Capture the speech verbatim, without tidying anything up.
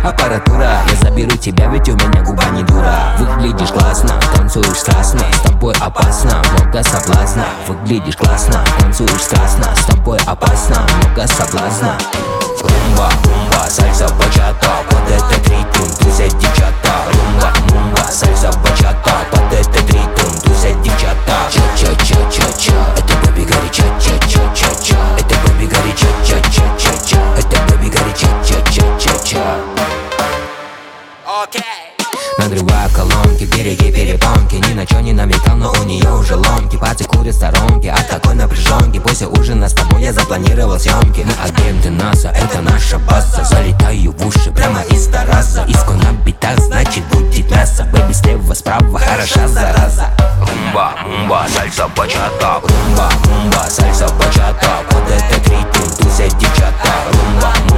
аппаратура. Я заберу тебя, ведь у меня губа не дура. Выглядишь классно, танцуешь страстно, с тобой опасно, много соблазна. Выглядишь классно, танцуешь страстно, с тобой опасно, много соблазна. Румба, румба, сальса, бачата, под этот ритм тусят девчата. Румба, румба, сальса, бачата, под этот ритм тусят девчата. Ча-ча-ча-ча-ча, это бэби гори, ча-ча-ча-ча-ча, это бэби гори, ча-ча-ча-ча-ча, это бэби гори, ча-ча-ча-ча-ча. Окей. Надрываю колонки, береги перепонки. Ни на чё не намекал, но у нее уже ломки. Пацы курят сторонки от такой напряженки. После ужина с тобой я запланировал съемки. Мы агенты НАСА, это наша база. Залетаю в уши прямо из Тараза. Иско на битах, значит будет мясо. Бэби слева, справа, хороша зараза. Румба, мумба, сальса, бачата. Румба, мумба, сальса, бачата. Под этот ритм тусят девчата. Румба,